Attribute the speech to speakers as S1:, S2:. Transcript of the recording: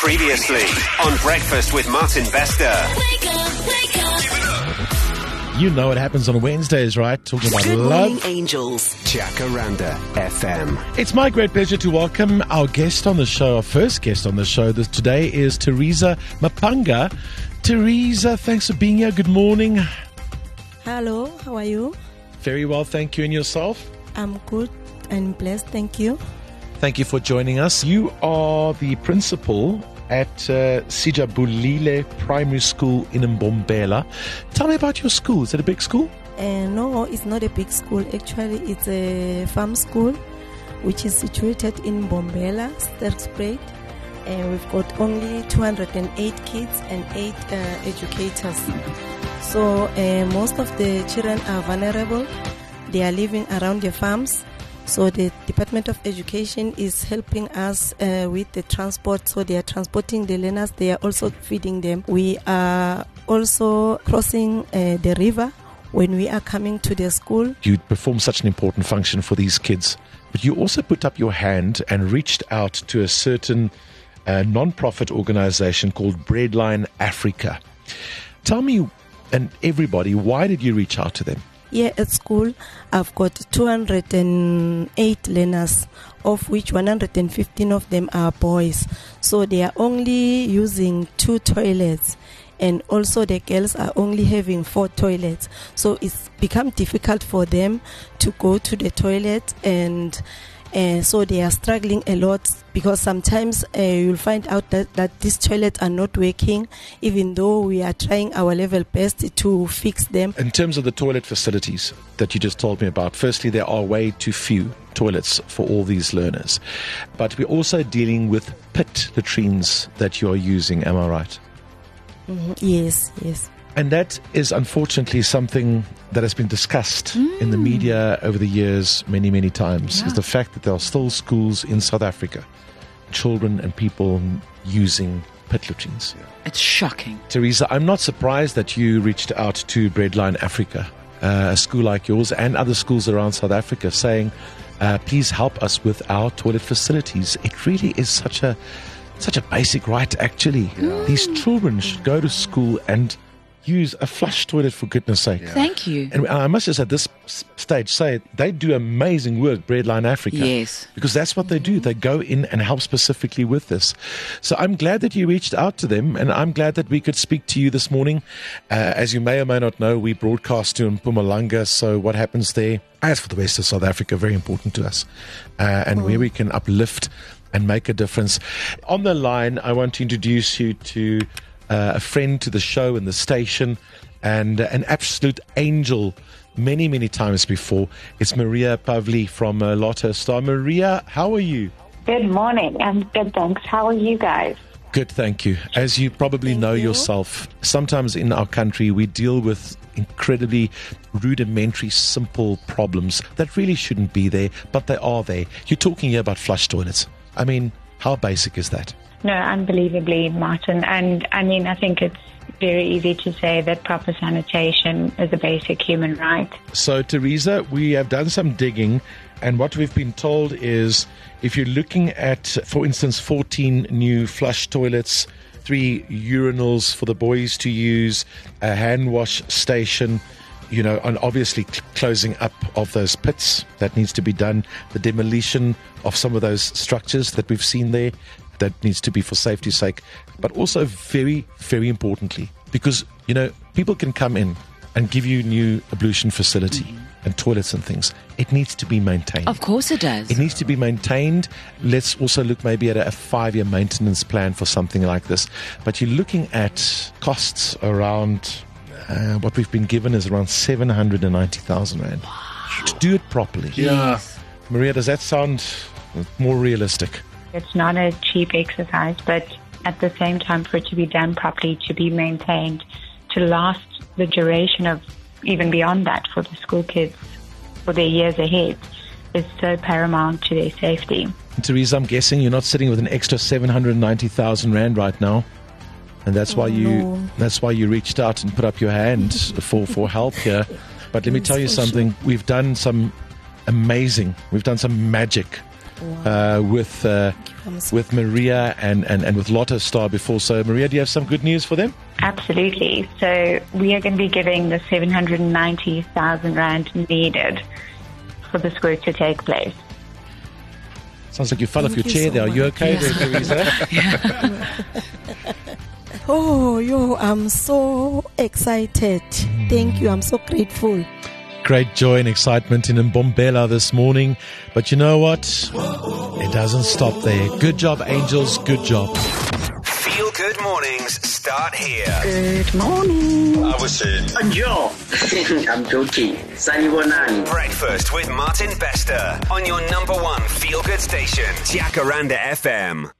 S1: Previously on Breakfast with Martin Bester.
S2: You know what happens on Wednesdays, right? Talking about
S1: Good
S2: love.
S1: Morning Angels. Jacaranda FM.
S2: It's my great pleasure to welcome our guest on the show, our first guest on the show. Today is Teresa Mapanga. Teresa, thanks for being here. Good morning.
S3: Hello, how are you?
S2: Very well, thank you. And yourself?
S3: I'm good and blessed, thank you.
S2: Thank you for joining us. You are the principal at Sijabulile Primary School in Mbombela. Tell me about your school. Is it a big school?
S3: No, it's not a big school. Actually, it's a farm school which is situated in Mbombela, Sterkspreid. And we've got only 208 kids and 8 educators. So most of the children are vulnerable. They are living around the farms. So the Department of Education is helping us with the transport. So they are transporting the learners. They are also feeding them. We are also crossing the river when we are coming to the school.
S2: You perform such an important function for these kids. But you also put up your hand and reached out to a certain non-profit organization called Breadline Africa. Tell me, and everybody, why did you reach out to them?
S3: Here at school, I've got 208 learners, of which 115 of them are boys. So they are only using 2 toilets, and also the girls are only having 4 toilets. So it's become difficult for them to go to the toilet, and so they are struggling a lot, because sometimes you'll find out that these toilets are not working, even though we are trying our level best to fix them.
S2: In terms of the toilet facilities that you just told me about, firstly, there are way too few toilets for all these learners. But we're also dealing with pit latrines that you are using, am I right?
S3: Mm-hmm. Yes.
S2: And that is unfortunately something that has been discussed in the media over the years many, many times, is the fact that there are still schools in South Africa, children and people using pit latrines.
S4: It's shocking.
S2: Teresa, I'm not surprised that you reached out to Breadline Africa, a school like yours and other schools around South Africa, saying, please help us with our toilet facilities. It really is such a basic right, actually. These children should go to school and use a flush toilet, for goodness sake.
S4: Thank you.
S2: And I must just at this stage say they do amazing work, Breadline Africa.
S4: Yes.
S2: Because that's what they do. They go in and help specifically with this. So I'm glad that you reached out to them, and I'm glad that we could speak to you this morning. As you may or may not know, we broadcast to Mpumalanga, so what happens there, as for the rest of South Africa, very important to us. And where we can uplift and make a difference. On the line, I want to introduce you to a friend to the show and the station, and an absolute angel many, many times before. It's Maria Pavli from Lotto Star. Maria, how are you?
S5: Good morning. I'm good, thanks. How are you guys?
S2: Good, thank you. As you probably know yourself, sometimes in our country we deal with incredibly rudimentary, simple problems that really shouldn't be there, but they are there. You're talking here about flush toilets. I mean, how basic is that?
S5: No, unbelievably, Martin. And I mean, I think it's very easy to say that proper sanitation is a basic human right.
S2: So, Teresa, we have done some digging, and what we've been told is if you're looking at, for instance, 14 new flush toilets, 3 urinals for the boys to use, a hand wash station, and obviously closing up of those pits, that needs to be done, the demolition of some of those structures that we've seen there, that needs to be for safety's sake, but also very, very importantly, because, people can come in and give you new ablution facility and toilets and things. It needs to be maintained.
S4: Of course it does.
S2: It needs to be maintained. Let's also look maybe at a 5-year maintenance plan for something like this. But you're looking at costs around, what we've been given is around 790,000 Rand. To do it properly.
S4: Yeah.
S2: Maria, does that sound more realistic?
S5: It's not a cheap exercise, but at the same time, for it to be done properly, to be maintained, to last the duration of even beyond that for the school kids for their years ahead, is so paramount to their safety.
S2: Teresa, I'm guessing you're not sitting with an extra 790,000 Rand right now, and that's why you reached out and put up your hand for help here. But let me tell you something. We've done some magic with Maria and with Lotta Star before. So, Maria, do you have some good news for them?
S5: Absolutely. So we are going to be giving the 790,000 Rand needed for this work to take place.
S2: Sounds like you fell off your chair there. Are you okay there, Teresa?
S3: I'm so excited. Thank you. I'm so grateful.
S2: Great joy and excitement in Mbombela this morning. But you know what? It doesn't stop there. Good job, Angels. Good job.
S1: Feel Good Mornings start here.
S5: Good morning.
S4: Yo, I'm joking. Sanibonani.
S1: Breakfast with Martin Bester on your number one feel good station, Jacaranda FM.